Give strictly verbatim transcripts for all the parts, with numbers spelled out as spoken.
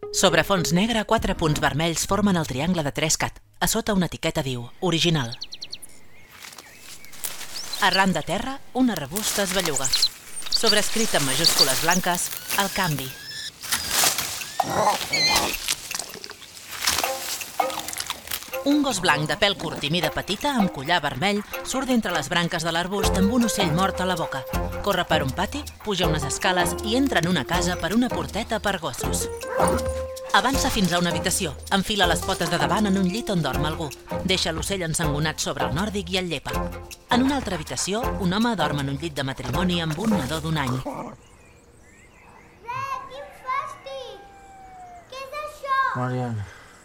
Sobre fons negre, quatre punts vermells formen el triangle de Trescat. A sota una etiqueta diu Original. Arran de terra, un arbust es belluga. Sobrescrit en majúscules blanques, El canvi. Un gos blanc de pèl curt i mida petita, amb collar vermell, surt d'entre les branques de l'arbust amb un ocell mort a la boca. Corre per un pati, puja unes escales i entra en una casa per una porteta per gossos. Avança fins a una habitació, enfila les potes de davant en un llit on dorm algú. Deixa l'ocell ensangonat sobre el nòrdic i el llepa. En una altra habitació, un home dorm en un llit de matrimoni amb un nadó d'un any. Re, quin fàstic! Què és això? Mariana.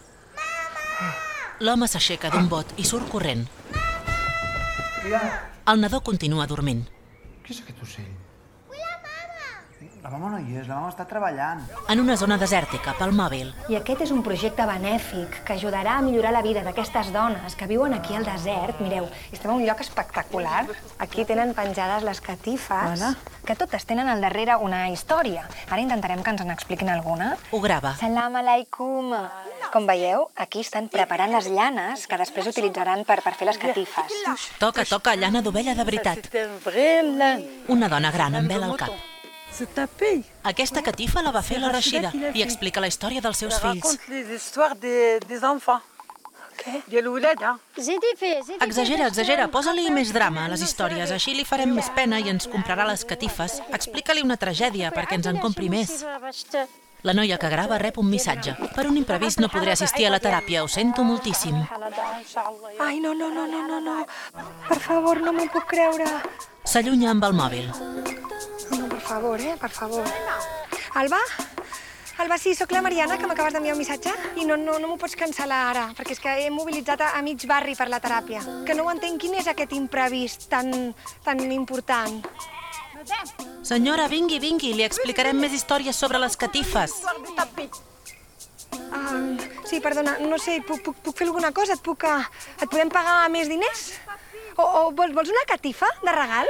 L'home s'aixeca d'un bot i surt corrent. Mira. El nadó continua dormint. Què és aquest ocell? Vull la mama! La mama no hi és, la mama està treballant. En una zona desèrtica, pel mòbil. I aquest és un projecte benèfic que ajudarà a millorar la vida d'aquestes dones que viuen aquí al desert. Mireu, estem en un lloc espectacular. Aquí tenen penjades les catifes, Hola. que totes tenen al darrere una història. Ara intentarem que ens n'expliquin alguna. Ho grava. Salam alaikum. Com veieu, aquí estan preparant les llanes que després utilitzaran per, per fer les catifes. Toca, toca, llana d'ovella de veritat. C'est un vrai lin. Una dona gran amb vela al cap. C'est tapé. Aquesta catifa la va fer la Rashida i explica la història dels seus Ça fills. raconte les histoires des, des enfants. De l'oulada. Exagera, exagera, posa-li més drama a les històries, així li farem més pena i ens comprarà les catifes. Explica-li una tragèdia perquè ens en compri més. La noia que grava rep un missatge. Per un imprevist no podré assistir a la teràpia, ho sento moltíssim. Ai, no, no, no, no, no, no. Per favor, no m'ho puc creure. S'allunya amb el mòbil. No, per favor, eh, per favor. Alba? Alba, sí, sóc la Mariana, que m'acabes d'enviar un missatge. I no, no, no m'ho pots cancel·lar ara, perquè és que he mobilitzat a, a mig barri per la teràpia. Que no ho entenc, quin és aquest imprevist tan, tan important? Senyora, vingui, vingui, li explicarem més històries sobre les catifes. Uh, sí, perdona, no sé, puc, puc, puc fer alguna cosa? Et, puc, uh, et podem pagar més diners? O, o vols, vols una catifa de regal?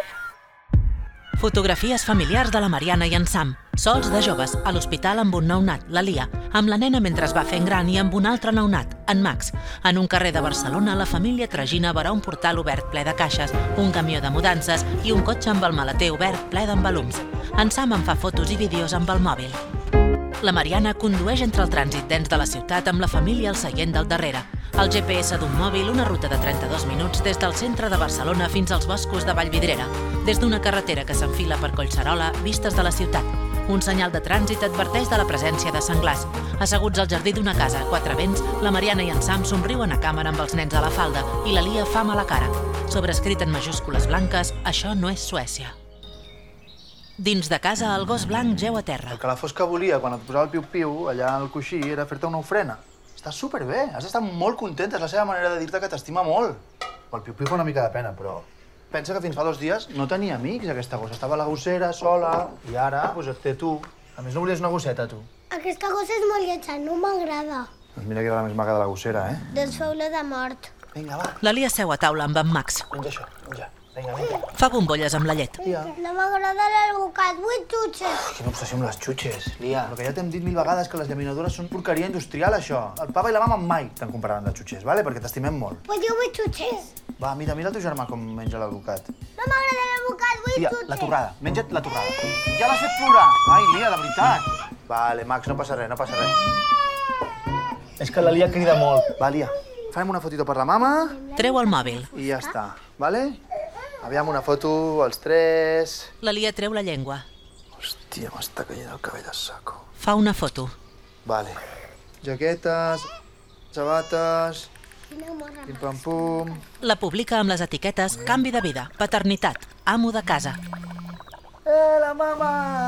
Fotografies familiars de la Mariana i en Sam, sols de joves, a l'hospital amb un nounat, la Lia, amb la nena mentre es va fent gran i amb un altre nounat, en Max. En un carrer de Barcelona, la família tragina vora un portal obert ple de caixes, un camió de mudances i un cotxe amb el maleter obert ple d'embalums. En Sam en fa fotos i vídeos amb el mòbil. La Mariana condueix entre el trànsit dens de la ciutat amb la família al seient del darrere. El G P S d'un mòbil, una ruta de trenta-dos minuts des del centre de Barcelona fins als boscos de Vallvidrera, des d'una carretera que s'enfila per Collserola, vistes de la ciutat. Un senyal de trànsit adverteix de la presència de senglars. Asseguts al jardí d'una casa a quatre vents, la Mariana i en Sam somriuen a càmera amb els nens a la falda i la Lia fa mala cara. Sobrescrit en majúscules blanques, això no és Suècia. Dins de casa, el gos blanc geu a terra. El que la Fosca volia quan et posava el piu-piu allà al coixí era fer-te una ofrena. Està superbé, has d'estar molt contenta, és la seva manera de dir-te que t'estima molt. El piu-piu fa una mica de pena, però pensa que fins fa dos dies no tenia amics, aquesta gossa. Estava a la gossera, sola, i ara doncs, et té tu. A més, no volies una gosseta, tu. Aquesta gossa és molt lletja, no m'agrada. Doncs mira que era la més maca de la gossera, eh? Doncs feu-la de mort. Vinga, va, La Lia seu a taula amb en Max. menja això, menja. Vinga, vinga. Fa bombolles amb la llet. Lia. No m'agrada l'algocat, vull xutxes. Quina obsessió amb les xutxes, Lia. Però que ja t'hem dit mil vegades que les llaminadores són porqueria industrial, això. El papa i la mama mai te'n compraran de xutxes, vale? Perquè t'estimem molt. Pues jo vull xutxes. Va, mira, mira el teu germà com menja l'alvocat. No m'agrada l'algocat, vull Lia, xutxes. la torrada. Menja't la torrada. Ja l'has fet plorar. Ai, Lia, de veritat. Vale, Max, no passa res, no passa res. És que la Lia crida molt. Va, Lia, farem una fotito per la mama Treu el mòbil. i ja està, vale? Aviam una foto, els tres... La Lia treu la llengua. Hòstia, m'està caient el cabell a saco. Fa una foto. Vale. Jaquetes, sabates, pim-pam-pum... La publica amb les etiquetes Canvi de vida, paternitat, amo de casa. Eh, la mama!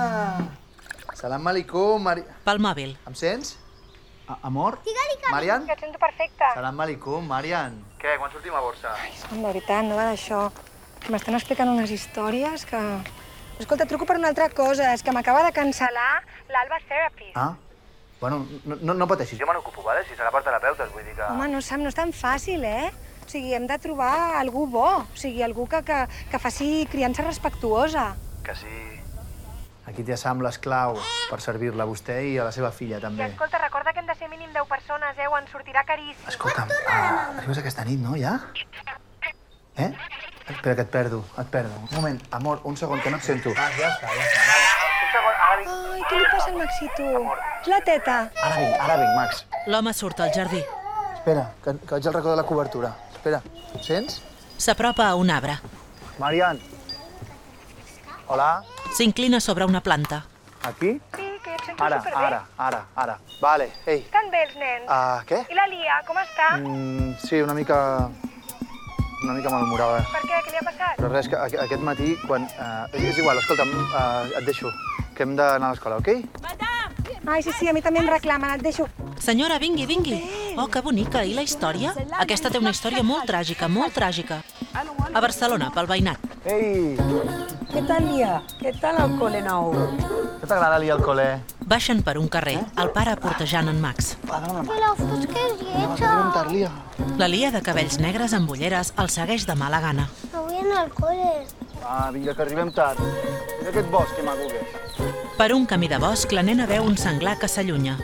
Salam alaikum, Mari... Pel mòbil. Em sents? A amor? Digue-li que... Marian? Que et sento perfecte. Salam alaikum, Marian. Què, quan sortim a borsa? De veritat, no va d'això. M'estan explicant unes històries que... Escolta, truco per una altra cosa. És que m'acaba de cancel·lar l'Alba Therapist. Ah? Bueno, no, no, no pateixis. Jo me n'ocupo, vale? Si serà per terapeutes, vull dir que... Home, no, Sam, no és tan fàcil, eh? O sigui, hem de trobar algú bo. O sigui, algú que, que, que faci criança respectuosa. Que sí... Aquí té Sam l'esclau per servir-la a vostè i a la seva filla, I també. escolta, recorda que hem de ser mínim deu persones, eh? O ens sortirà caríssim. Escolta'm, uh, arribes aquesta nit, no, ja? Eh? Espera, que et perdo, et perdo. Un moment, amor, un segon, que no et sento. Ah, ja està, ja està. Un segon, ara vinc. Ai, què li passa al Maxito? És la teta. Ara vinc, ara vinc, Max. L'home surt al jardí. Espera, que, que vaig al racó de la cobertura. Espera, sents? S'apropa a un arbre. Marian. Hola? S'inclina sobre una planta. Aquí? Sí, que jo et sento Ara, superbé. ara, ara, ara. Vale, ei. Estan bé els nens? Ah, què? I la Lia, com està? Mm, sí, una mica... una mica malhumorada. Per què? Què li ha passat? Però res, que a- aquest matí, quan... Uh, és igual, escolta'm, uh, et deixo, que hem d'anar a l'escola, ok? Ai, sí, sí, a mi també em reclamen, et deixo. Senyora, vingui, vingui. Oh, que bonica. I la història? Aquesta té una història molt tràgica, molt tràgica. A Barcelona, pel veïnat. Ei! ¿Qué tal, Lía? ¿Qué tal el cole nou? Què t'agrada ali al col·le? Baixen per un carrer, el pare portejant en Max. Va, dóna'm la mà. Que la fosca és Vas a lletja. preguntar, Lia. La Lia, de cabells negres amb ulleres, el segueix de mala gana. No vull anar al col·le. Va, vinga, que arribem tard. Mira aquest bosc, que maco que és. Per un camí de bosc, la nena veu un senglar que s'allunya.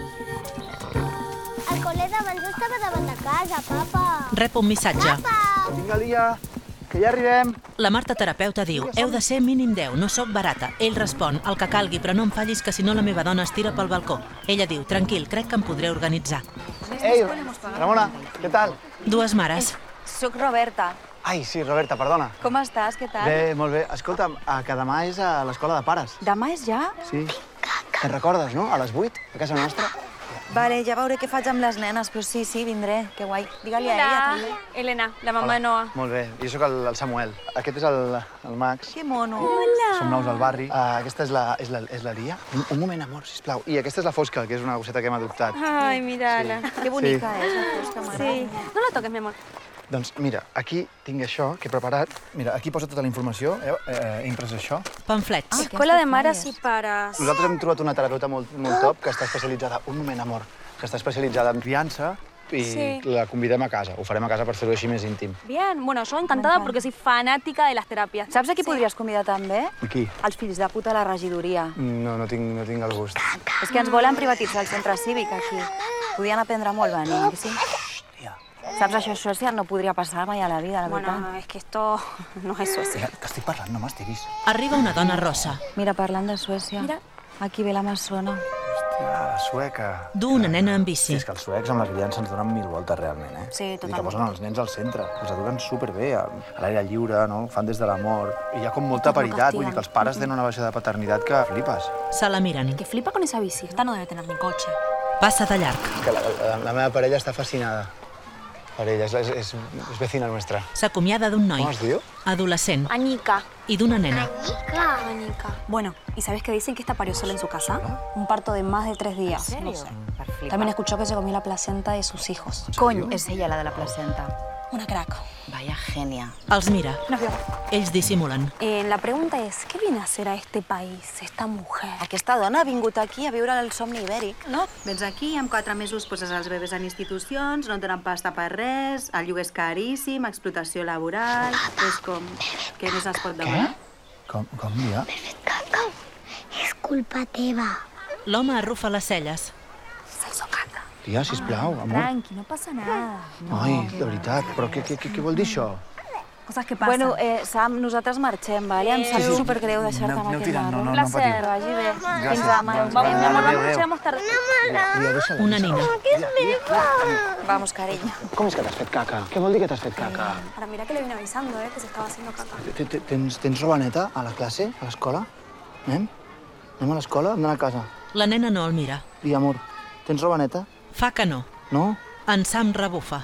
El col·le d'abans estava davant de casa, papa. Rep un missatge. Papa! Vinga, Lia, que ja arribem. La Marta terapeuta diu, heu de ser mínim deu, no sóc barata. Ell respon, el que calgui, però no em fallis que si no la meva dona es tira pel balcó. Ella diu, tranquil, crec que em podré organitzar. Ei, Ramona, què tal? Dues mares. Soc Roberta. Ai, sí, Roberta, perdona. Com estàs? Què tal? Bé, molt bé. Escolta'm, eh, que demà és a l'escola de pares. Demà és ja? Sí. Te'n recordes, no? A les vuit, a casa nostra. Vale, ja veuré què faig amb les nenes, però sí, sí, vindré. Que guai. Digue-li a ella, també. Elena, la mamá de Noah. Molt bé, jo sóc el, el Samuel. Aquest és el, el Max. Que mono. Som nous al barri. Uh, aquesta és la, és la, és la Lia. Un, un moment, amor, sisplau. I aquesta és la Fosca, que és una gosseta que hem adoptat. Ay, mírala. Que bonica és, la fosca, m'agrada. Sí. No la toques, mi amor. Doncs mira, aquí tinc això que he preparat. Mira, aquí posa tota la informació. Eh, eh, he imprès això. Pamflets. Escuela de mares y paras. Nosaltres hem trobat una terapeuta molt, molt top que està especialitzada... Un moment, amor. Que està especialitzada en criança i Sí. la convidem a casa. Ho farem a casa per fer-ho així més íntim. Bien, bueno, yo encantada porque soy fanática de las terapias. Saps a qui podries convidar també? Qui? Els fills de puta de la regidoria. No, no tinc, no tinc el gust. És que ens volen privatitzar el centre cívic aquí. Podien aprendre molt venint, que sí? Tia, Saps, això a Suècia no podria passar mai a la vida, la veritat. Bueno, es que esto no es Suecia. tia, t'estic parlant, no m'estiguis. Arriba una dona rossa. Mira, parlant de Suècia, Mira. aquí ve l'Amassona. Hòstia, la sueca. Du una nena en bici. Sí, és que els suecs amb la criança ens donen mil voltes realment, eh? Sí, I que totalment. posen els nens al centre. Els eduquen superbé, a a l'aire lliure, no? Fan des de l'amor. I hi ha com molta Tot no paritat, vull dir castiguen. que els pares tenen una baixa de paternitat que flipes. Se la miren. Que flipa con esa bici. Esta no debe tener ni coche. Passa de llarg. Que la, la, la meva parella està fascinada per ella, és, és, és, és vecina nostra. S'acomiada d'un noi. Com es diu? Adolescent. Añica. I d'una nena. Añica. Bueno, ¿y sabes qué dicen que esta parió sola en su casa? Un parto de más de tres días. No sé. También escuchó que se comió la placenta de sus hijos. Cony, és ella la de la placenta. Una crack. Vaya genia. Els mira. Nos vio. Ells dissimulen. Eh, la pregunta es, ¿qué viene a hacer a este país, esta mujer? Aquesta dona ha vingut aquí a viure el somni ibèric. No, vens aquí, amb quatre mesos poses els bebès en institucions, no et donen pasta per res, el lloguer és caríssim, explotació laboral... És com... Què més es pot demanar? Com, com, Lia? Caca, és culpa teva. L'home arrufa les celles. Se hizo caca. Lia, sisplau, amor. Tranqui, no pasa nada. Ai, de veritat, però què, què, què, què vol dir això? Cosas que pasan. Bueno, eh, Sam, nosaltres marxem, vale? Em sap Sí, sí. supergreu deixar-te Aneu- amb aneu aquest tirant, no, nano. no, Un no placer. patiu. Vagi bé. Gràcies. Fins demà. Vamos, Vamos, mi amor, Adéu, nos adéu. llegamos tarde. Lia, deixa-la. Una nina. Que és meva. Vamos, carinyo. Com és que t'has fet caca? Què vol dir que t'has fet caca? Ahora mira que le vine avisando, eh, que se estaba haciendo caca. T- t- Tens, tens roba neta a la classe, a l'escola? Anem? Anem a l'escola? Hem d'anar a casa. La nena no el mira. Lia, amor, tens roba neta? Fa que no. No? En Sam rebufa.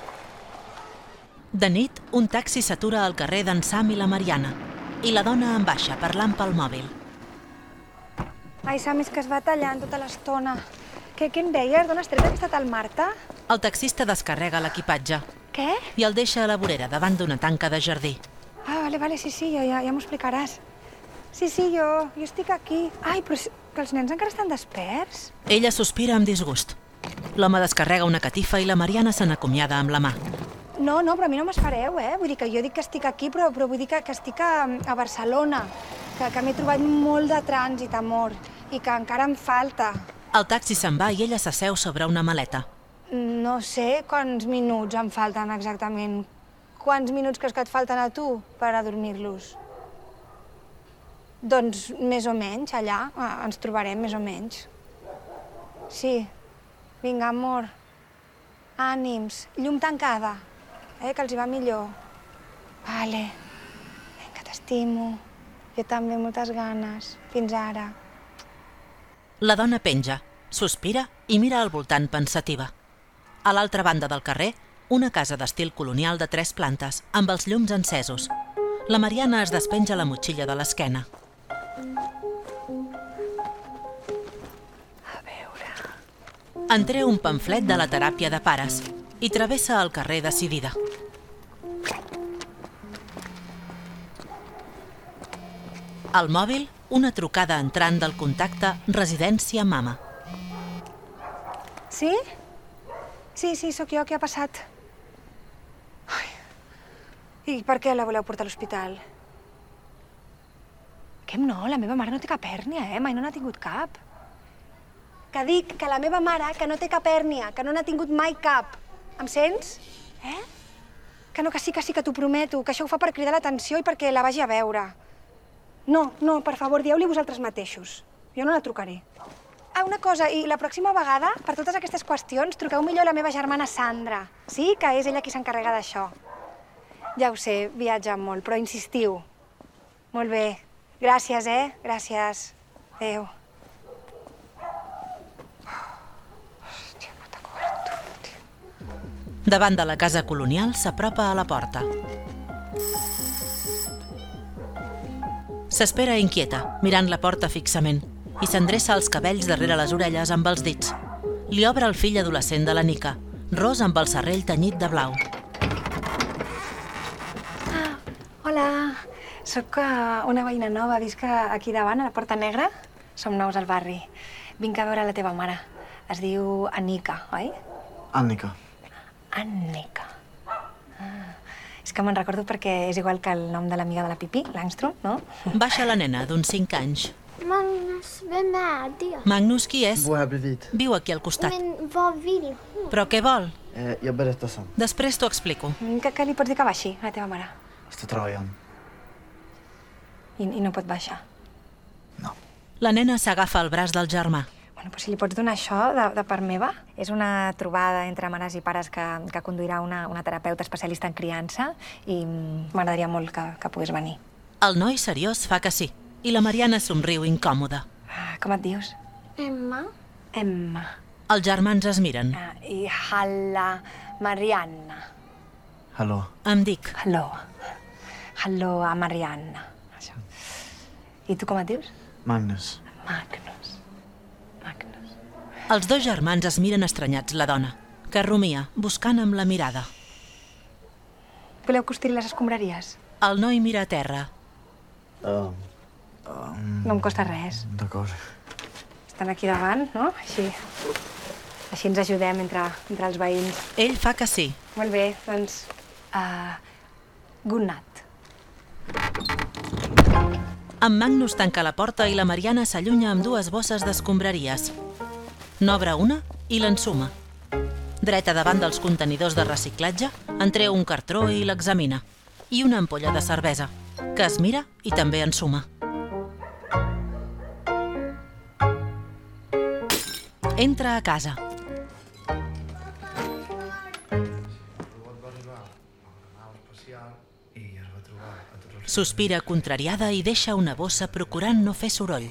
De nit, un taxi s'atura al carrer d'en Sam i la Mariana. I la dona en baixa, parlant pel mòbil. Ai, Sam, és que es va tallant tota l'estona. Què, què en deies? D'on has tret aquesta tal Marta? El taxista descarrega l'equipatge Què? i el deixa a la vorera davant d'una tanca de jardí. Ah, vale, vale, sí, sí, ja, ja, ja m'ho explicaràs. Sí, sí, jo, jo estic aquí. Ai, però és que els nens encara estan desperts? Ella sospira amb disgust. L'home descarrega una catifa i la Mariana se n'acomiada amb la mà. No, no, però a mi no m'esfareu, eh? Vull dir que jo dic que estic aquí, però, però vull dir que, que estic a, a Barcelona. que, que m'he trobat molt de trànsit, amor, i que encara em falta. El taxi se'n va i ella s'asseu sobre una maleta. No sé quants minuts em falten exactament. Quants minuts creus que et falten a tu per adormir-los? Doncs més o menys, allà. Ens trobarem més o menys. Sí. Vinga, amor. Ànims. Llum tancada. Eh, que els hi va millor. Vale. Vinga, t'estimo. Jo també, moltes ganes. Fins ara. La dona penja, sospira i mira al voltant pensativa. A l'altra banda del carrer, una casa d'estil colonial de tres plantes, amb els llums encesos. La Mariana es despenja la motxilla de l'esquena. A veure... En treu un pamflet de la teràpia de pares i travessa el carrer decidida. Al mòbil, una trucada entrant del contacte Residència Mama. Sí? Sí, sí, sóc jo. Què ha passat? Ai. I per què la voleu portar a l'hospital? Què no? La meva mare no té cap hèrnia, eh? Mai no n'ha tingut cap. Que dic que la meva mare que no té cap hèrnia, que no n'ha tingut mai cap. Em sents? Eh? Que no, que sí, que sí, que t'ho prometo, que això ho fa per cridar l'atenció i perquè la vagi a veure. No, no, per favor, dieu-li vosaltres mateixos. Jo no la trucaré. Ah, una cosa, i la pròxima vegada, per totes aquestes qüestions, truqueu millor a la meva germana Sandra. Sí, que és ella qui s'encarrega d'això. Ja ho sé, viatja molt, però insistiu. Molt bé. Gràcies, eh? Gràcies. Adéu. Hòstia, puta cobertura. Davant de la casa colonial s'apropa a la porta. S'espera inquieta, mirant la porta fixament, i s'endreça els cabells darrere les orelles amb els dits. Li obre el fill adolescent de la Nica, ros amb el serrell tenyit de blau. Ah, hola. Soc una veïna nova, visc aquí davant, a la Porta Negra. Som nous al barri. Vinc a veure la teva mare. Es diu Anika, oi? Annika. Annika. Ah. És que me'n recordo perquè és igual que el nom de l'amiga de la Pipi, l'Angstrom, no? Baixa la nena, d'uns cinc anys. Magnus, vem här, det. Magnus, qui és? Bor här bredvid. Viu aquí al costat. Men vad vill hon? Però què vol? Eh, jag berättar sen. Després t'ho explico. Que, que li pots dir que baixi, a la teva mare? Està treballant. I, I no pot baixar? No. La nena s'agafa al braç del germà. Bueno, però si li pots donar això de, de part meva, és una trobada entre mares i pares que, que conduirà una, una terapeuta especialista en criança i m'agradaria molt que, que pogués venir. El noi seriós fa que sí, i la Mariana somriu incòmoda. Com et dius? Emma. Emma. Els germans es miren. Ah, I Halla Marianna. Hallå. Em dic. Hallå. Hallå a Marianna. Això. I tu com et dius? Magnus. Magnus. Magnus. Els dos germans es miren estranyats la dona, que rumia, buscant amb la mirada. Voleu que us tiri les escombraries? El noi mira a terra. Um, um, No em costa res. D'acord. Estan aquí davant, no? Així. Així ens ajudem entre, entre els veïns. Ell fa que sí. Molt bé, doncs... Uh, good night. En Magnus tanca la porta i la Mariana s'allunya amb dues bosses d'escombraries. N'obre una i l'ensuma. Dreta davant dels contenidors de reciclatge, en treu un cartró i l'examina. I una ampolla de cervesa, que es mira i també ensuma. Entra a casa. Sospira contrariada i deixa una bossa procurant no fer soroll.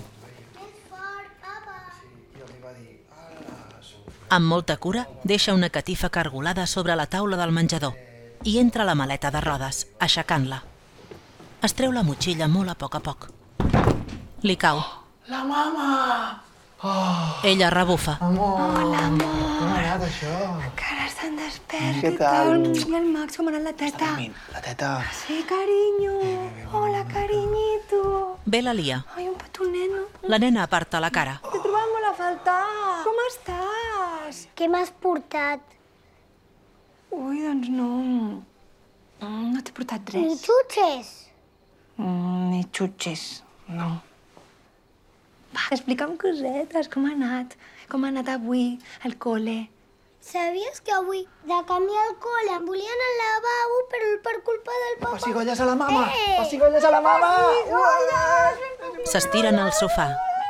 Amb molta cura, deixa una catifa cargolada sobre la taula del menjador i entra a la maleta de rodes, aixecant-la. Es treu la motxilla molt a poc a poc. Li cau. La mama! Oh, Ella rebufa. amor! Hola, amor! Com ha anat, això? Encara estan desperts Què i tal? tot. I el Max, com ha anat la teta? La teta. Sí, carinyo. Hola, carinyito. Ve la Lia. Ai, un petonet, no? La nena aparta la cara. T'he trobat molt a faltar. Com estàs? Què m'has portat? Ui, doncs no. Mm, No t'he portat Ni res. xutxes. Mm, Ni xutxes. No. Va, explica'm cosetes, com ha anat? Com ha anat avui al col·le? Sabies que avui, de camí al col·le, em volien al lavabo, però per culpa del papa... Pessigolles a la mama! Eh! Pessigolles a la mama! S'estiren al sofà.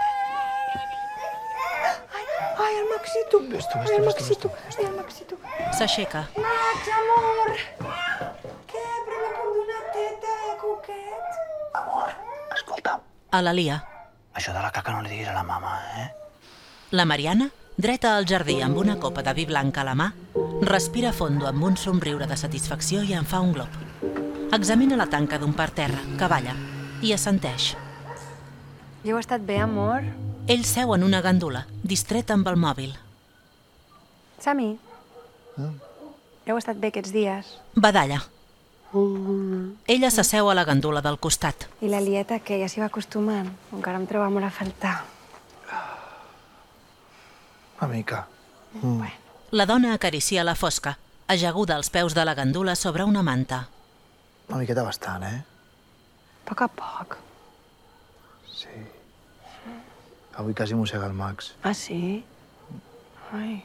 Ai, el Maxito! Ves tu, ves Ai, tu, el ves tu, Maxito! ves Ai, el Maxito! S'aixeca. Max, amor! Què? Però m'he com una teta, eh, coquet? Amor, escolta'm. A la Lia. Això de la caca no li diguis a la mama, eh? La Mariana, dreta al jardí amb una copa de vi blanc a la mà, respira fondo amb un somriure de satisfacció i en fa un glop. Examina la tanca d'un parterre, que balla, i assenteix. I heu estat bé, amor? Ell seu en una gandula, distret amb el mòbil. Sami, heu estat bé aquests dies? Badalla. Ella s'asseu a la gandula del costat. I la Lieta, que ja s'hi va acostumant? Encara em troba molt a faltar. Una mica. La dona acaricia la fosca, ajaguda als peus de la gandula sobre una manta. Una miqueta bastant, eh? A poc a poc. Sí. Avui quasi mossega el Max. Ah, sí? Ai.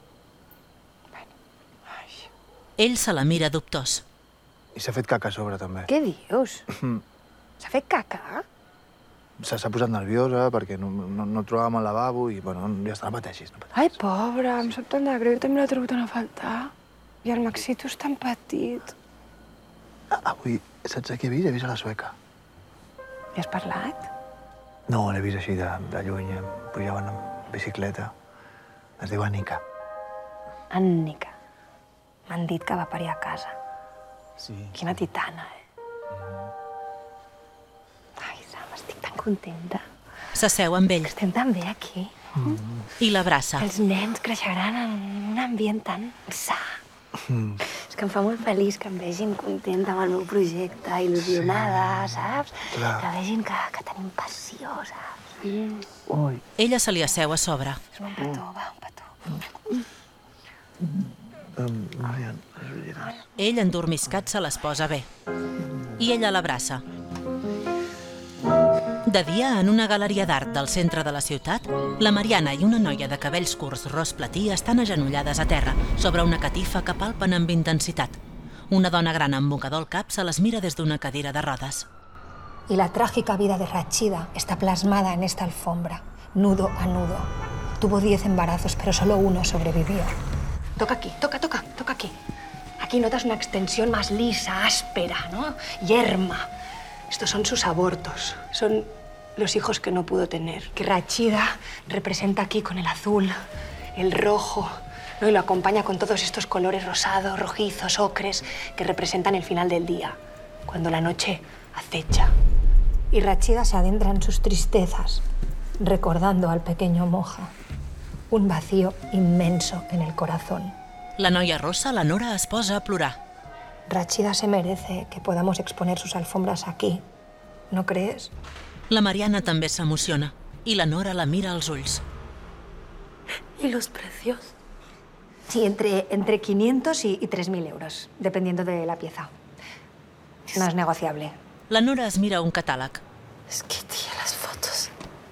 Ell se la mira dubtós. I s'ha fet caca a sobre, també. Què dius? S'ha fet caca? S'ha s'ha posat nerviosa perquè no, no, no trobàvem el lavabo i, bueno, ja està, no pateixis, no pateixis. Ai, pobra, em sap tant de greu, també l'he trobat a faltar. I el Maxito és tan petit. Ah, avui, saps a qui he vist? He vist a la sueca. Hi has parlat? No, l'he vist així de, de lluny, em pujaven en bicicleta. Es diu Annika. Annika. M'han dit que va parir a casa. Sí. Quina titana, eh? Ai, Sam, estic tan contenta. S'asseu amb ell Estem tan bé aquí. i l'abraça. Els nens creixeran en un ambient tan sa. És que em fa molt feliç que em vegin contenta amb el meu projecte, il·lusionada, saps? Clar. Que vegin que, que tenim passió, saps? Mm. Ui. Ella se li asseu a sobre. És un petó, va, un petó. Um, Marian, les ulleres. Ell, endormiscat, se les posa bé. I ella l'abraça. De dia, en una galeria d'art del centre de la ciutat, la Mariana i una noia de cabells curts ros platí estan agenollades a terra, sobre una catifa que palpen amb intensitat. Una dona gran amb mocador al cap se les mira des d'una cadira de rodes. Y la trágica vida de Rachida está plasmada en esta alfombra, nudo a nudo. Tuvo diez embarazos, pero solo uno sobrevivió. Toca aquí, toca, toca, toca aquí. Aquí notas una extensión más lisa, áspera, ¿no? Yerma. Estos son sus abortos. Son los hijos que no pudo tener. Que Rachida representa aquí con el azul, el rojo, ¿no? Y lo acompaña con todos estos colores rosados, rojizos, ocres, que representan el final del día, cuando la noche acecha. Y Rachida se adentra en sus tristezas, recordando al pequeño Moja. Un vacío inmenso en el corazón. La noia rossa, la Nora, es posa a plorar. Rachida se merece que podamos exponer sus alfombras aquí. ¿No crees? La Mariana també s'emociona i la Nora la mira als ulls. ¿Y los precios? Sí, entre, entre quinientos y, y tres mil euros, dependiendo de la pieza. No es negociable. La Nora es mira un catàleg. Es que, tía, las fotos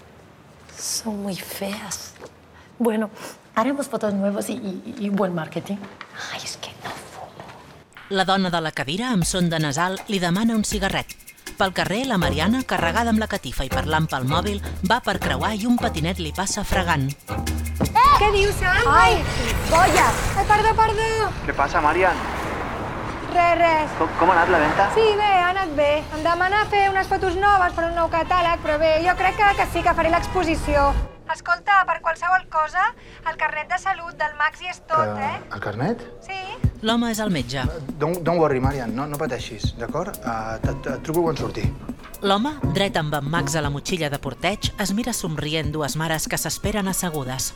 son muy feas. Bueno, haremos fotos nuevas y, y, y buen marketing. Ay, es que no fumo. La dona de la cadira, amb sonda nasal, li demana un cigarret. Pel carrer, la Mariana, carregada amb la catifa i parlant pel mòbil, va per creuar i un patinet li passa fregant. Eh! Què dius, Sam? Ai, bolles! Ai, perdó, perdó! Què passa, Marian? Res, res. Com, com ha anat la venda? Sí, bé, ha anat bé. Em demana fer unes fotos noves per un nou catàleg, però bé, jo crec que, que sí, que faré l'exposició. Escolta, per qualsevol cosa, el carnet de salut del Max hi és tot, eh? El carnet? Sí. L'home és el metge. Don't, don't worry, Marian, no, no pateixis, d'acord? Uh, et truco quan surti. L'home, dret amb en Max a la motxilla de porteig, es mira somrient dues mares que s'esperen assegudes.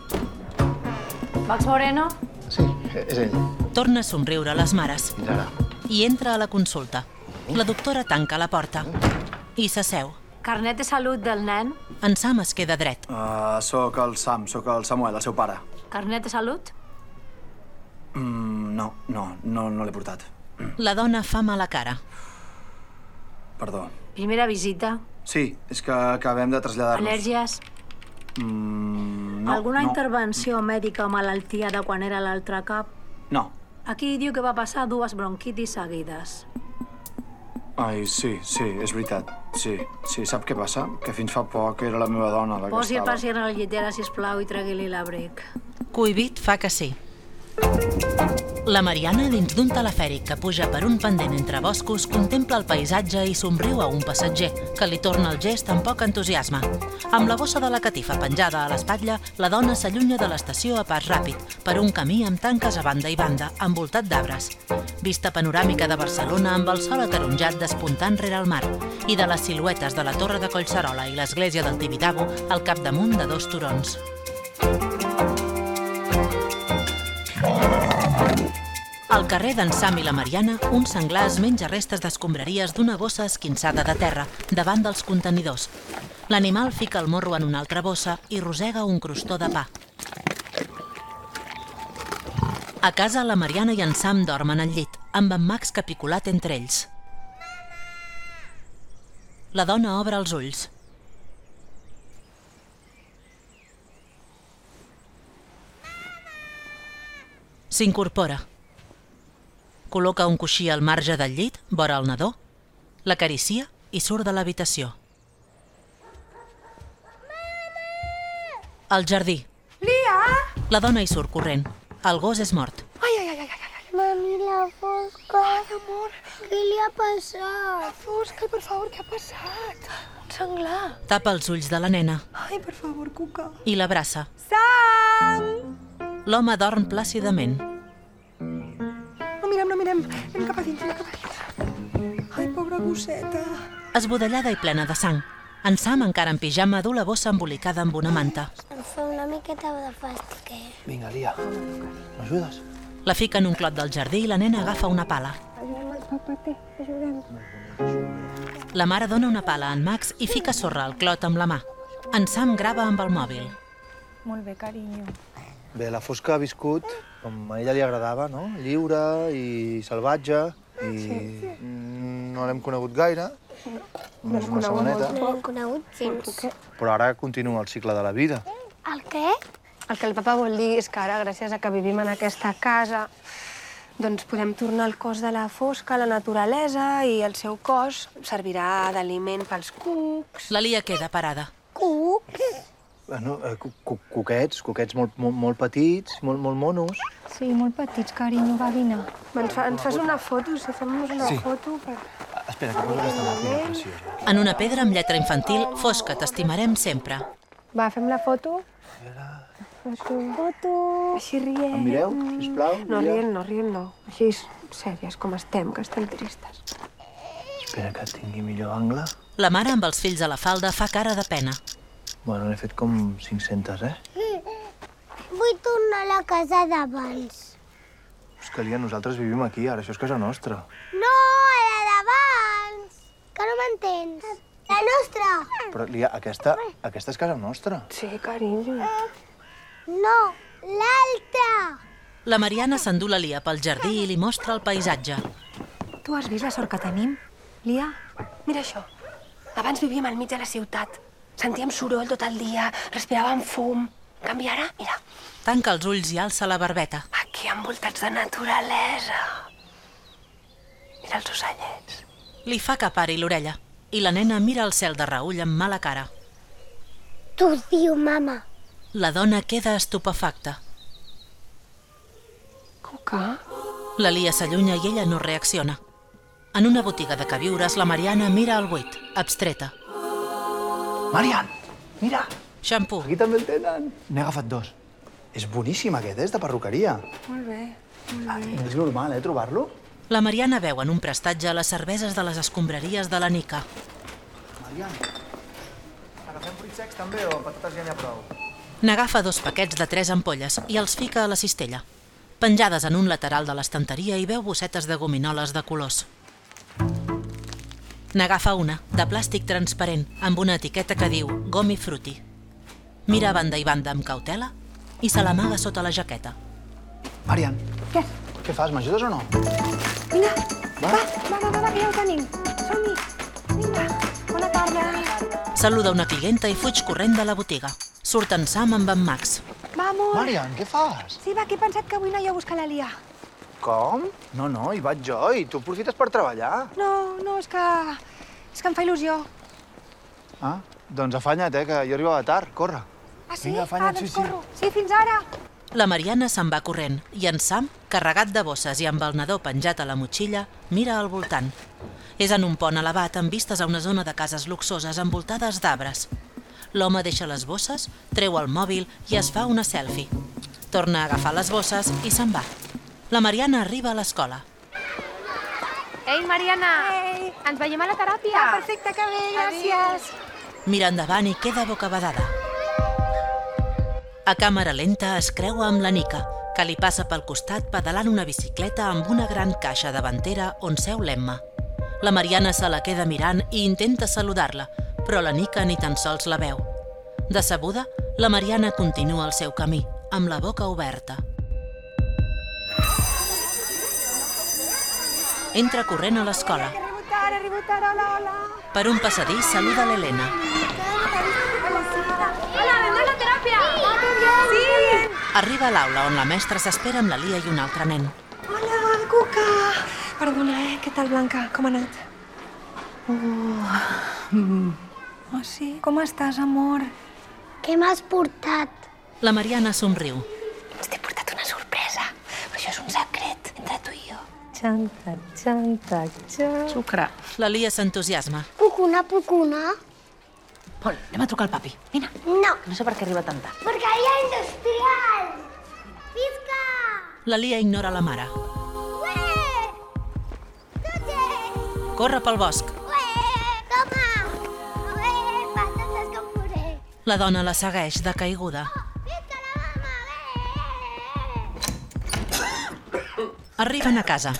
Max Moreno? Sí, és ell. Torna a somriure a les mares. Fins ara. I entra a la consulta. La doctora tanca la porta i s'asseu. Carnet de salut del nen? En Sam es queda dret. Uh, soc el Sam, soc el Samuel, el seu pare. Carnet de salut? Mm, no, no, no, no l'he portat. La dona fa mala cara. Perdó. Primera visita. Sí, és que acabem de traslladar-nos. Al·lèrgies? Mm, no, Alguna no. intervenció mèdica o malaltia de quan era l'altre cap? No. Aquí diu que va passar dues bronquitis seguides. Ai, sí, sí, és veritat. Sí, sí, sap què passa? Que fins fa poc era la meva dona la que Posi el estava. pacient a la llitera, sisplau, i tregui-li l'abric. Cohibit fa que sí. La Mariana, dins d'un telefèric que puja per un pendent entre boscos, contempla el paisatge i somriu a un passatger, que li torna el gest amb poc entusiasme. Amb la bossa de la catifa penjada a l'espatlla, la dona s'allunya de l'estació a pas ràpid, per un camí amb tanques a banda i banda, envoltat d'arbres. Vista panoràmica de Barcelona amb el sol ataronjat despuntant rere el mar i de les siluetes de la Torre de Collserola i l'església del Tibidabo al capdamunt de dos turons. Al carrer d'en Sam i la Mariana, un senglar es menja restes d'escombraries d'una bossa esquinçada de terra, davant dels contenidors. L'animal fica el morro en una altra bossa i rosega un crostó de pa. A casa, la Mariana i en Sam dormen al llit, amb en Max capiculat entre ells. La dona obre els ulls. S'incorpora. Col·loca un coixí al marge del llit, vora el nadó, l'acaricia i surt de l'habitació. Al jardí. Lia! La dona hi surt corrent. El gos és mort. Ai, ai, ai, ai, ai. Mami, la Fosca. Ai, amor. Què li ha passat? La Fosca, per favor, què ha passat? Un senglar. Tapa els ulls de la nena Ai, per favor, Cuca. i l'abraça. Sam! L'home dorm plàcidament. No mirem, no mirem. Anem cap a dins, anem cap a dins. Ai, pobra gosseta. Esbudellada i plena de sang. En Sam, encara en pijama, du la bossa embolicada amb una manta. Em fa una miqueta de fàstic, eh? Vinga, Lia, m'ajudes? La fica en un clot del jardí i la nena agafa una pala. Ajuda'm, papate, ajuda'm. La mare dona una pala a en Max i fica sorra al clot amb la mà. En Sam grava amb el mòbil. Molt bé, carinyo. Bé, la Fosca ha viscut com a ella li agradava, no? Lliure i salvatge i no l'hem conegut gaire. Només una setmaneta. No l'hem conegut gens. Però ara continua el cicle de la vida. El què? El que el papa vol dir és que ara, gràcies a que vivim en aquesta casa, doncs podem tornar el cos de la Fosca a la naturalesa i el seu cos servirà d'aliment pels cucs. La Lia queda parada. Cucs? Bueno, eh, cu cu cuquets, cuquets molt, molt, molt petits, molt, molt monos. Sí, molt petits, carinyo, va, vine. Ens, fa, ens fas una foto, si fem una Sí. foto per... Espera, que poso aquesta màquina preciosa. En una pedra amb lletra infantil, Fosca, t'estimarem sempre. Va, fem la foto. Foto. Així rient. Em mireu, sisplau? No, Mireu. rient no, rient no. Així, sèries, com estem, que estem tristes. Espera que tingui millor angle. La mare, amb els fills a la falda, fa cara de pena. Bueno, n'he fet com cinc-centes, eh? Vull tornar a la casa d'abans. És que, Lia, nosaltres vivim aquí, ara això és casa nostra. No, a la d'abans! Que no m'entens. La nostra! Però, Lia, aquesta, aquesta és casa nostra. Sí, carinyo. No, l'altra! La Mariana s'endú la Lia pel jardí i li mostra el paisatge. Tu has vist la sort que tenim? Lia, mira això. Abans vivíem al mig de la ciutat. Sentíem soroll tot el dia, respiràvem fum. En canvi ara, mira, Tanca els ulls i alça la barbeta. aquí envoltats de naturalesa. Mira els ocellets. Li fa que pari l'orella i la nena mira el cel de reull amb mala cara. T'ho diu, mama. La dona queda estupefacta. Cuca? La Lia s'allunya i ella no reacciona. En una botiga de queviures, la Mariana mira al buit, abstreta. Marian, mira! Xampú. Aquí també el tenen. N'he agafat dos. És boníssim aquest, eh? És de perruqueria. Molt bé, molt bé. És normal, eh, trobar-lo? La Mariana veu en un prestatge les cerveses de les escombraries de la Nica. Marian, agafem fruits secs també o patates ja n'hi ha prou? N'agafa dos paquets de tres ampolles i els fica a la cistella. Penjades en un lateral de l'estanteria hi veu bossetes de gominoles de colors. N'agafa una, de plàstic transparent, amb una etiqueta que diu Gomi Frutti. Mira a banda i banda amb cautela i se l'amaga sota la jaqueta. Marian. Què? Què fas, m'ajudes o no? Vinga, va, va, va, va, que ja ho tenim. Som-hi. Vinga, bona tarda. Saluda una clienta i fuig corrent de la botiga. Surt en Sam amb en Max. Va, amor. Marian, què fas? Sí, va, que he pensat que avui no jo a buscar la Lia. Com? No, no, hi vaig jo i tu aprofites per treballar. No, no, és que... és que em fa il·lusió. Ah, doncs afanya't, eh, que jo arribava tard. Corre. Ah, sí? Vinga, afanya't, ah, doncs sí, sí. corro. Sí, fins ara. La Mariana se'n va corrent i en Sam, carregat de bosses i amb el nadó penjat a la motxilla, mira al voltant. És en un pont elevat amb vistes a una zona de cases luxoses envoltades d'arbres. L'home deixa les bosses, treu el mòbil i es fa una selfie. Torna a agafar les bosses i se'n va. La Mariana arriba a l'escola. Ei, Mariana! Ei! Ens veiem a la teràpia! Ah, perfecte, que bé, gràcies! Mira endavant i queda bocabadada. A càmera lenta es creua amb la Nica, que li passa pel costat pedalant una bicicleta amb una gran caixa davantera on seu l'Emma. La Mariana se la queda mirant i intenta saludar-la, però la Nica ni tan sols la veu. Decebuda, la Mariana continua el seu camí, amb la boca oberta. Entra corrent a l'escola. He arribat tard, he arribat tard, hola, hola. Per un passadís saluda l'Helena. Hola, vemos la teràpia! Sí! Arriba a l'aula on la mestra s'espera amb la Lia i un altre nen. Hola, Cuca! Perdona, eh? Què tal, Blanca? Com ha anat? Uh, mm. Oh, sí? Com estàs, amor? Què m'has portat? La Mariana somriu. T'he portat una sorpresa, però això és un secret entre tu i jo. Xanta, xanta, xanta. Sucre. La Lia s'entusiasma. Pucuna, pucuna. Pol, anem a trucar al papi. Vine. No, No sé per què arriba tan tard. porqueria industrial. Visca! La Lia ignora la mare. Ué! Tute! Corre pel bosc. Ué! Toma! Ué! Patates con puré. La dona la segueix de caiguda. Visca la mama! Arriben a casa.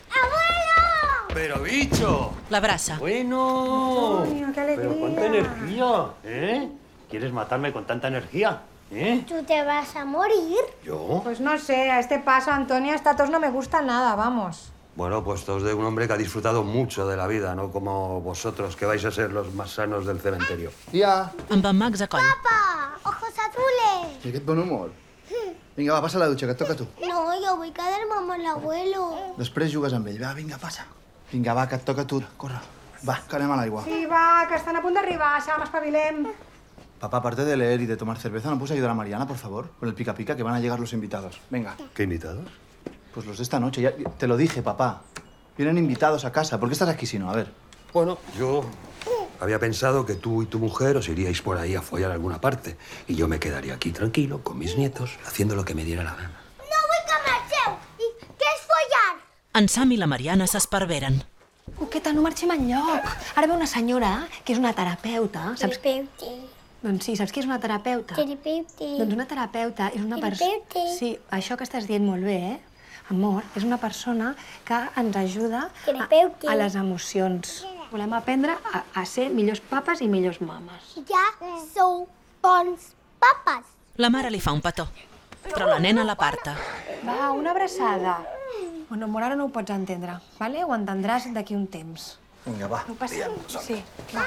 Pero bicho. L'abraça. Bueno. Antonio, qué alegría. Pero cuánta energía, ¿eh? ¿Quieres matarme con tanta energía? ¿Eh? ¿Tú te vas a morir? ¿Yo? Pues no sé, a este paso, Antonia, esta tos no me gusta nada, vamos. Bueno, pues tos de un hombre que ha disfrutado mucho de la vida, no como vosotros, que vais a ser los más sanos del cementerio. Tia! Amb en Max a coll. Papa, ojos azules. I aquest bon humor. Vinga, va, passa a la dutxa, que et toca a tu. No, yo voy a quedarme amb el abuelo. Després jugues amb ell. Va, vinga, passa. Vinga, va, que et toca a tu. Corre. Va, que anem a l'aigua. Sí, va, que estan a punt d'arribar, Sam, espavilem. Papá, aparte de leer y de tomar cerveza, ¿no puedes ayudar a Mariana, por favor? Con el pica pica, que van a llegar los invitados. Venga. ¿Qué invitados? Pues los de esta noche. Ya, te lo dije, papá. Vienen invitados a casa. ¿Por qué estás aquí si no? A ver. Bueno, yo había pensado que tú y tu mujer os iríais por ahí a follar a alguna parte. Y yo me quedaría aquí tranquilo, con mis nietos, haciendo lo que me diera la gana. No vull que marxeu. I què és follar? En Sam i la Mariana s'esperberen. Cuqueta, no marxem enlloc. Ara ve una senyora que és una terapeuta. Saps? Terapeuti. Doncs sí, saps qui és una terapeuta? Terapeuti. Doncs una terapeuta és una persona... Terapeuti. Sí, això que estàs dient molt bé, eh? Amor, és una persona que ens ajuda a, Terapeuti. a les emocions. Volem aprendre a, a ser millors papes i millors mames. Ja sou bons papes. La mare li fa un petó, però la nena l'aparta. Va, una abraçada. Bueno, amor, ara no ho pots entendre, ¿vale? Ho entendràs d'aquí un temps. Vinga, va. No passa. Sí, va.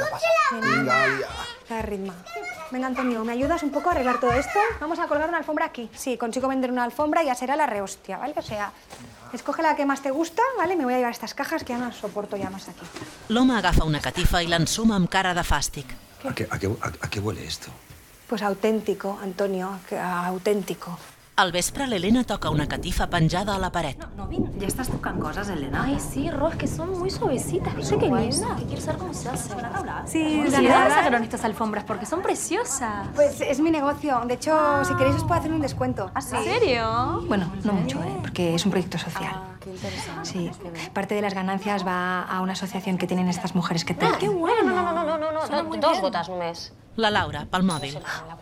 Vinga, Lia. Da ritmo. Venga, Antonio, ¿me ayudas un poco a arreglar todo esto? Vamos a colgar una alfombra aquí. Sí, consigo vender una alfombra y ya será la rehostia, ¿vale? O sea, escoge la que más te gusta, ¿vale? Me voy a llevar estas cajas que ya no las soporto ya más aquí. L'home agafa una catifa i l'ensuma amb cara de fàstic. ¿A qué, a, qué, a, ¿A qué huele esto? Pues auténtico, Antonio, que- auténtico. Al vespre, l'Helena toca una catifa penjada a la paret. No, ya estás tocando cosas, Elena. Ay, sí, Ro, es que son muy suavecitas, muy pequeñitas. Que quiero saber cómo se hace. Sí, ¿Y ¿de de dónde verdad? sacaron estas alfombras? Porque son preciosas. Pues es mi negocio. De hecho, si queréis os puedo hacer un descuento. ¿En serio? Bueno, no mucho, ¿eh? Porque es un proyecto social. Qué interesante. Sí, parte de las ganancias va a una asociación que tienen estas mujeres que te... Ah, qué bueno. No, no, no, no, no, Suena no, muy dos bien. gotes només. La Laura, pel mòbil.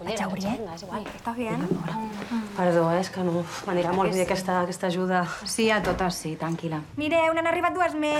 ¿Estás bien? Perdó, eh, és que no... M'anirà molt bé aquesta, aquesta ajuda. Sí, a totes sí, tranquil·la. Mireu, n'han arribat dues més.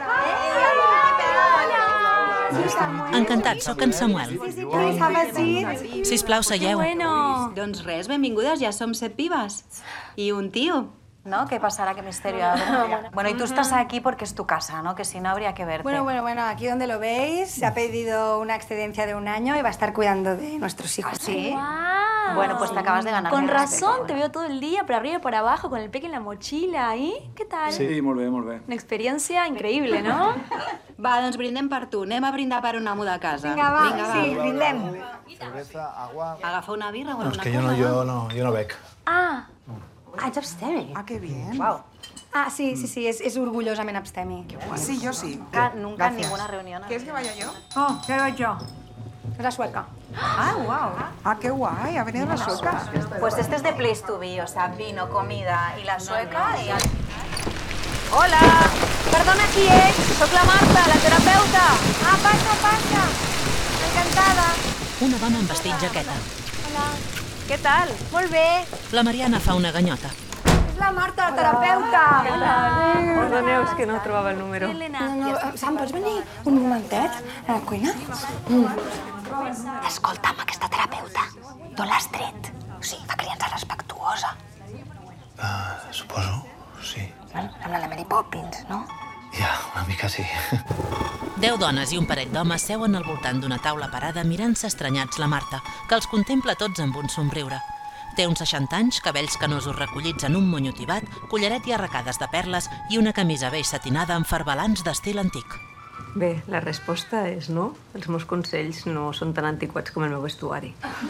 Encantat, sóc en Samuel. Please have a seat. Sisplau, seieu. Doncs res, benvingudes, ja som set pibes. I un tio. ¿no? ¿Qué pasará? ¿Qué misterio habrá? Bueno, y tú estás aquí porque es tu casa, ¿no? Que si no habría que verte. Bueno, bueno, bueno, aquí donde lo veis, se ha pedido una excedencia de un año y va a estar cuidando de nuestros hijos. ¿Sí? Wow. Bueno, pues te acabas de ganar. Con razón, te veo todo el día, por arriba y por abajo, con el peque en la mochila. ¿Y qué tal? Sí, molt bé, molt bé. Una experiencia increíble, ¿no? Va, doncs brindem per tu. Anem a brindar per un amo de casa. Vinga, va, Vinga, sí, brindem. Cerveza, agua... Agafa una birra o alguna És cosa. que jo no, jo no, jo no bec. Ah, ah, ets abstemi. Ah, qué bien. Wow. Ah, sí, sí, sí, es, es orgullosamente abstemi. Sí, yo sí. Nunca, nunca en Gracias. ninguna reunión. ¿Quieres que vaya yo? Oh, ya lo he hecho. Es la sueca. Ah, wow. Ah, qué guay. Ha venido la sueca. Pues este es de Place to Be, o sea, vino, comida y la sueca y... Hola! Perdona, qui ets? Soc la Marta, la terapeuta. Ah, passa, passa. Encantada. Una dona amb vestit jaqueta. Hola. Què tal? Molt bé. La Mariana fa una ganyota. És la Marta, la terapeuta. Hola. Perdoneu, és que no trobava el número. No, no, Sam, pots venir un momentet a la cuina? Mm. Escolta'm, aquesta terapeuta, d'on l'has tret? O sigui, fa criança respectuosa. Ah, suposo, sí. Bueno, sembla la Mary Poppins, no? Ja, una mica sí. Deu dones i un parell d'homes seuen al voltant d'una taula parada mirant-se estranyats la Marta, que els contempla tots amb un somriure. Té uns seixanta anys, cabells canosos recollits en un monyo tibat, collaret i arracades de perles i una camisa beix satinada amb farbalans d'estil antic. Bé, la resposta és no. Els meus consells no són tan antiquats com el meu vestuari.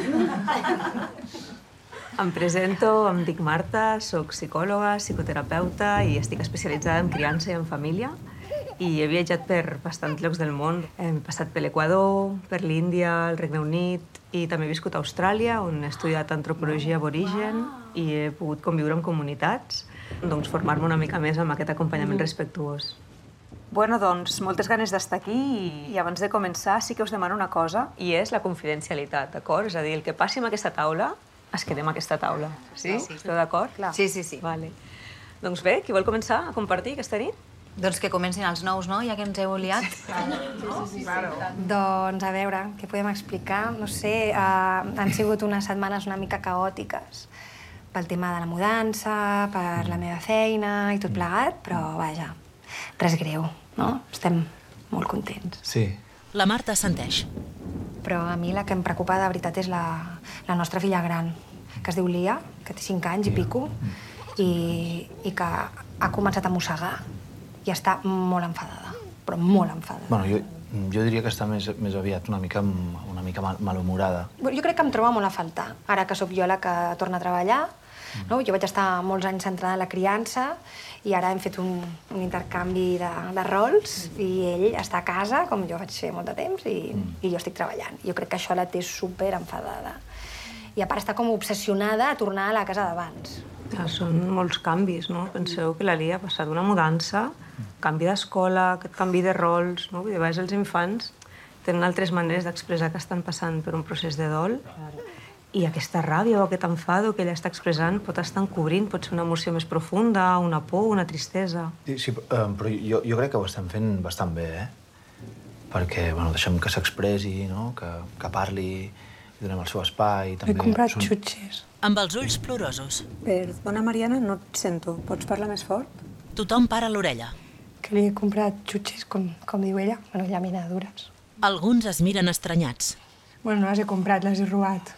Em presento, em dic Marta, soc psicòloga, psicoterapeuta i estic especialitzada en criança i en família. I he viatjat per bastants llocs del món. He passat per l'Equador, per l'Índia, el Regne Unit i també he viscut a Austràlia, on he estudiat antropologia aborigen i he pogut conviure en comunitats, doncs formar-me una mica més amb aquest acompanyament respectuós. Bueno, doncs, moltes ganes d'estar aquí i, i abans de començar sí que us demano una cosa i és la confidencialitat, d'acord? És a dir, el que passi amb aquesta taula, es quedem a aquesta taula. Sí? sí. Esteu d'acord? Sí, sí, sí. Vale. Doncs bé, qui vol començar a compartir aquesta nit? Doncs que comencin els nous, no? Ja que ens heu liat. Sí, sí, sí. Doncs a veure, què podem explicar? No sé, uh, han sigut unes setmanes una mica caòtiques pel tema de la mudança, per la meva feina i tot plegat, però vaja, res greu, no? Estem molt contents. Sí. La Marta assenteix. Però a mi la que em preocupa de veritat és la, la nostra filla gran, que es diu Lia, que té cinc anys i pico, i, i que ha començat a mossegar i està molt enfadada, però molt enfadada. Bueno, jo, jo diria que està més, més aviat una mica, una mica mal, malhumorada. Jo crec que em troba molt a faltar, ara que sóc jo la que torna a treballar. No? Jo vaig estar molts anys centrada en la criança i ara hem fet un, un intercanvi de, de rols i ell està a casa, com jo vaig fer molt de temps, i, mm. i jo estic treballant. Jo crec que això la té super enfadada. I a part està com obsessionada a tornar a la casa d'abans. Ja, són molts canvis, no? Penseu que la Lia ha passat d'una mudança, canvi d'escola, aquest canvi de rols, no? Vull dir, a vegades els infants tenen altres maneres d'expressar que estan passant per un procés de dol. I aquesta ràbia o aquest enfado que ella està expressant pot estar encobrint, pot ser una emoció més profunda, una por, una tristesa. Sí, sí però jo, jo crec que ho estem fent bastant bé, eh? Perquè, bueno, deixem que s'expressi, no? Que, que parli, li donem el seu espai. També. He comprat Són... xutxes. Amb els ulls plorosos. Perdona, Mariana, no et sento. Pots parlar més fort? Tothom para l'orella. Que li he comprat xutxes, com, com diu ella, bueno, llaminadures. Alguns es miren estranyats. Bueno, no les he comprat, les he robat.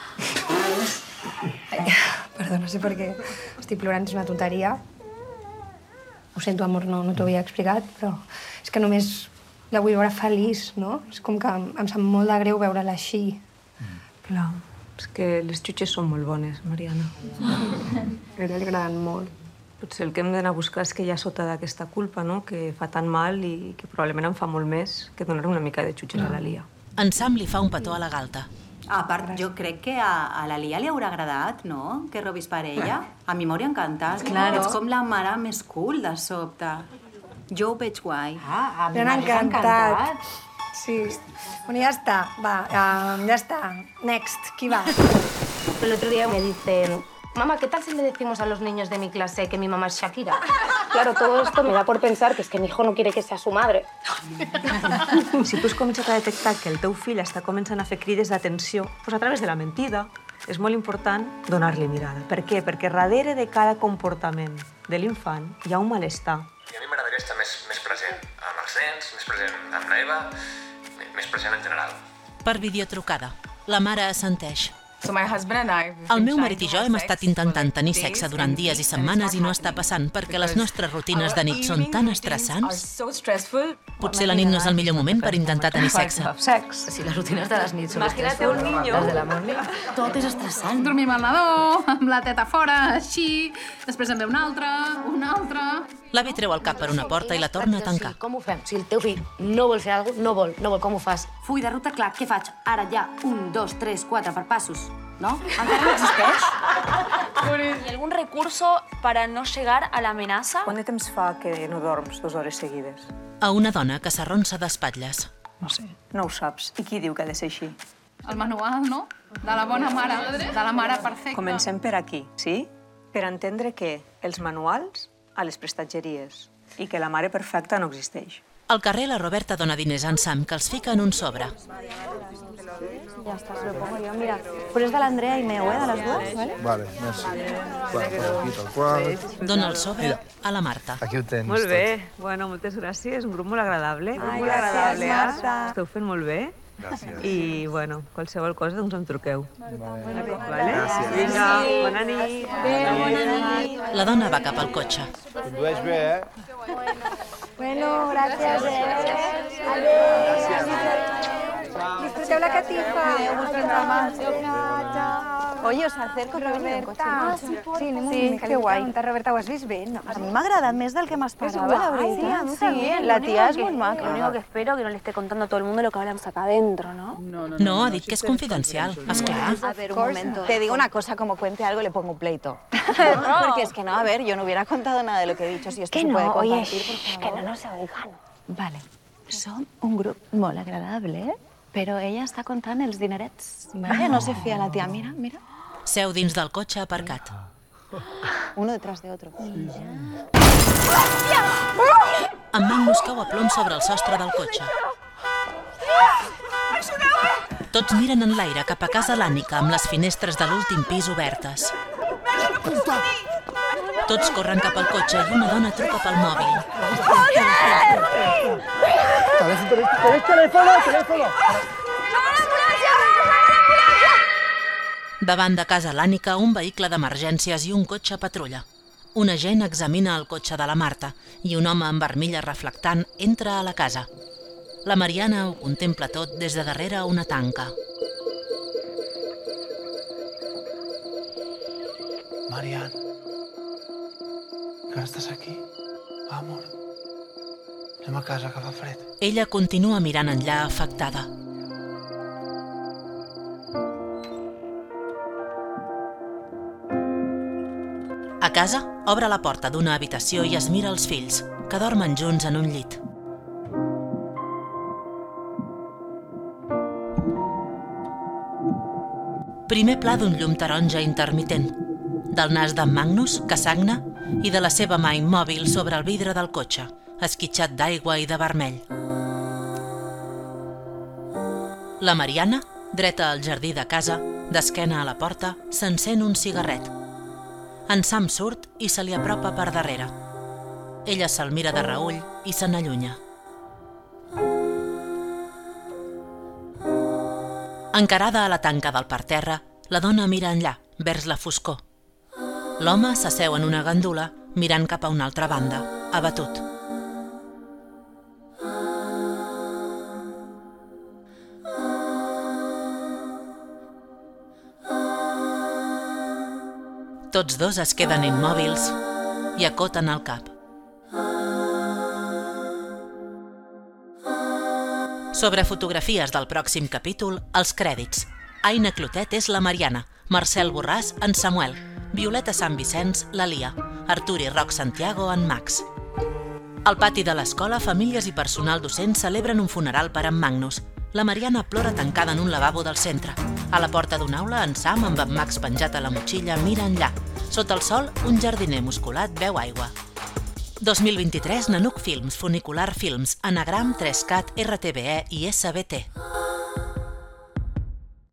Ai, perdó, no sé per què estic plorant, és una tonteria. Ho sento, amor, no, no t'ho havia explicat, però és que només la vull veure feliç, no? És com que em, em sap molt de greu veure-la així. Mm. Clar, és que les xutxes són molt bones, Mariana. A ella li agraden molt. Potser el que hem d'anar a buscar és que hi ha sota d'aquesta culpa, no? Que fa tan mal i que probablement em fa molt més que donar una mica de xutxes a la Lia. En Sam li fa un petó a la galta. A part, jo crec que a, a la Lia li haurà agradat, no?, que robis per ella. A mi m'hauria encantat. Claro. Ets com la mare més cool, de sobte. Jo ho veig guai. Ah, a mi m'ha m'hauria encantat. Sí. Bueno, ya está. Va, uh, ya está. Next. ¿Qui va? El otro día me dicen, mamá, ¿qué tal si le decimos a los niños de mi clase que mi mamá es Shakira? Claro, todo esto me da por pensar que es que mi hijo no quiere que sea su madre. Si tu has començat a detectar que el teu fill està començant a fer crides d'atenció, doncs a través de la mentida, És molt important donar-li mirada. Per què? Perquè darrere de cada comportament de l'infant hi ha un malestar. I a mi m'agradaria estar més, més present amb els nens, més present amb l'Eva, més present en general. Per videotrucada, la mare assenteix. So my husband and I, El meu marit i jo hem estat intentant tenir sexe durant dies i setmanes i no està passant perquè les nostres rutines de nit són tan estressants. Potser la nit no és el millor moment per intentar tenir sexe. Sex. Si les rutines de les nits són Imagínate un niño. les de la morning, tot és estressant. Dormim al nadó, amb la teta fora, així, després en ve un altre, un altre... L'avi treu el cap per una porta i la torna a tancar. Com ho fem? Si el teu fill no vol fer alguna cosa, no vol, no vol, com ho fas? Full de ruta, clar, què faig? Ara ja, un, dos, tres, quatre, per passos. ¿No? Encara no existeix? ¿Y algún recurso para no llegar a la amenaza? Quant de temps fa que no dorms dues hores seguides? A una dona que s'arronsa d'espatlles. No sé, no ho saps. I qui diu que ha de ser així? El manual, no? De la bona mare, de la mare perfecta. Comencem per aquí, sí? Per entendre que els manuals a les prestatgeries i que la mare perfecta no existeix. Al carrer, la Roberta dona diners a en Sam, que els fica en un sobre. Ya está, se lo pongo yo. Mira, pues es de la Andrea y Neo, ¿eh? De las dos, ¿vale? Vale, merci. Clar, per aquí, tal qual. Dona el sobre a la Marta. Aquí ho tens Molt bé. Bueno, moltes gràcies. Un grup molt agradable. Ai, molt gràcies, agradable. Marta. Esteu fent molt bé. Gràcies. I, bueno, qualsevol cosa, doncs em truqueu. Vale. Gràcies. Vinga, bona nit. Vinga, bona nit. La dona va cap al cotxe. Condueix bé, eh? Bueno, gracias. Adiós. Disfruteu la catifa. Oye, os acerco otra vez en coche. Ah, sí, sí, anem Sí, una mica. que guai. Roberta, ho has vist bé? No? A mi m'ha agradat més del que m'esperava, la guai, veritat. sí, a mi Sí, también. la Lo tía único es que- muy maca. Lo único que espero que no le esté contando a todo el mundo lo que hablamos acá adentro, ¿no? No, ha dit que és confidencial. Esclar. A ver, un momento. Te digo una cosa, como cuente algo le pongo un pleito. Porque es que no, a ver, yo no hubiera contado nada de lo que he dicho, si esto Que se no, puede oye, compartir, por shh, favor. que no, no se oigan. Vale, som un grup molt agradable, però ella està contant els dinerets. Vale? No se fia la tia, mira, mira. Seu dins del cotxe aparcat. Uno detrás de otro. En Magnus cau a plom sobre el sostre del cotxe. Tots miren en l'aire cap a casa l'Ànica amb les finestres de l'últim pis obertes. Tots corren cap al cotxe i una dona truca pel mòbil. Telèfon, telèfon! Davant de casa l'Ànica, un vehicle d'emergències i un cotxe patrulla. Un agent examina el cotxe de la Marta i un home amb armilla reflectant entra a la casa. La Mariana ho contempla tot des de darrere una tanca. Marian, que estàs aquí? Va, amor. Anem a casa, que fa fred. Ella continua mirant enllà, afectada. A casa, obre la porta d'una habitació i es mira els fills, que dormen junts en un llit. Primer pla d'un llum taronja intermitent, del nas d'en Magnus, que sagna, i de la seva mà immòbil sobre el vidre del cotxe, esquitxat d'aigua i de vermell. La Mariana, dreta al jardí de casa, d'esquena a la porta, s'encén un cigarret. En Sam surt i se li apropa per darrere. Ella se'l mira de reüll i se n'allunya. Encarada a la tanca del parterre, la dona mira enllà, vers la foscor. L'home s'asseu en una gandula, mirant cap a una altra banda, abatut. Tots dos es queden immòbils i acoten el cap. Sobre fotografies del pròxim capítol, els crèdits. Aina Clotet és la Mariana, Marcel Borràs en Samuel, Violeta Sant Vicenç, la Lia, Artur i Roc Santiago en Max. Al pati de l'escola, famílies i personal docent celebren un funeral per en Magnus. La Mariana plora tancada en un lavabo del centre. A la porta d'una aula, en Sam, amb en Max penjat a la motxilla, mira enllà. Sota el sol, un jardiner musculat beu aigua. dos mil vint-i-tres, Nanuc Films, Funicular Films, Anagram, tres cat, R T B E i S B T.